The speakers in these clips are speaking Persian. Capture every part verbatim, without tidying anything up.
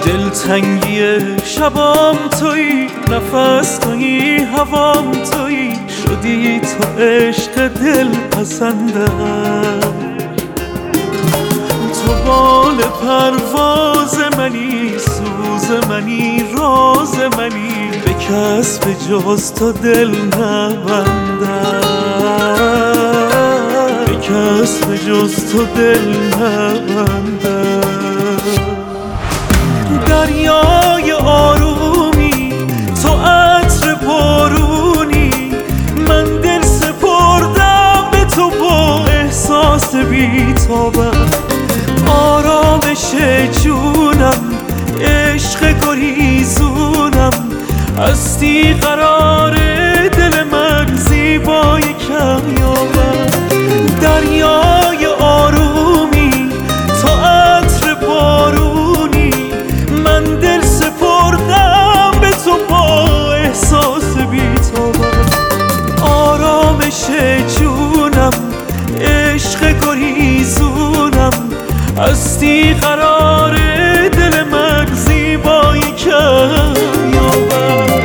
دلتنگی شبام تویی، نفس تویی، هوام تویی، شدی تو عشق دل پسندم. تو بال پرواز منی، سوز منی، راز منی، به کس به جز تو دل نبندم، به کس به جز تو دل نبندم. دریای آرومی، تو عطر بارونی، من دل سپردم به تو با احساس بی‌تابم. آرامش جونم، عشق گریزونم، هستی قرار دل من، زیبای کمیابم. دریای آرومی، تو عطر بارونی، من دل سپردم به تو با احساس بی‌تابم. آرامش جونم، عشق گریزونم، هستی قرار دل من، زیبای کمیابم.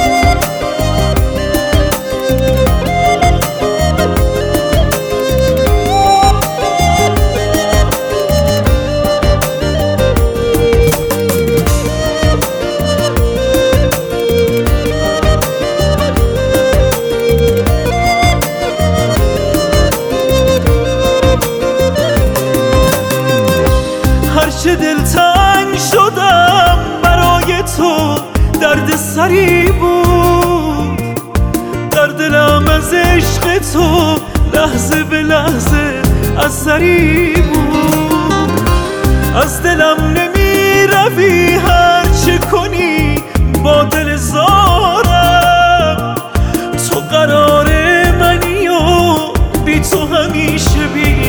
هرچه دلتنگ شدم برای تو، درد سری بود در دلم، از عشق تو لحظه به لحظه اثری بود. از دلم نمی روی، هرچه کنی با دل زارم. تو قرار منی و بی تو همیشه بی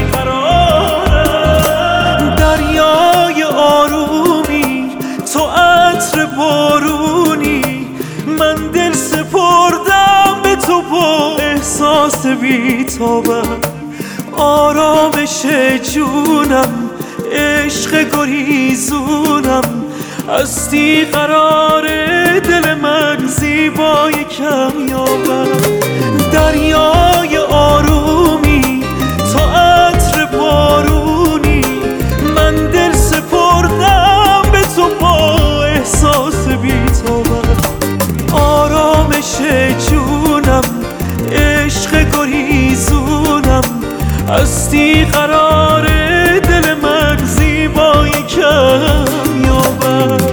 قرارم. دریای آرومی، تو عطر بارونی، من دل سپردم به تو با احساس بی‌تابم. آرامش جونم، عشق گریزونم، هستی قرار دل من، زیبای کمیابم. دریای آرومی، تو عطر بارونی، من دل سپردم به تو با احساس بی‌تابم. آرامش جونم، عشق گریزونم، هستی قرار دل من، زیبای کمیابم.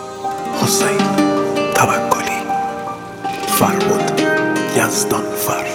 حسین توکلی، فرمود یزدان فر.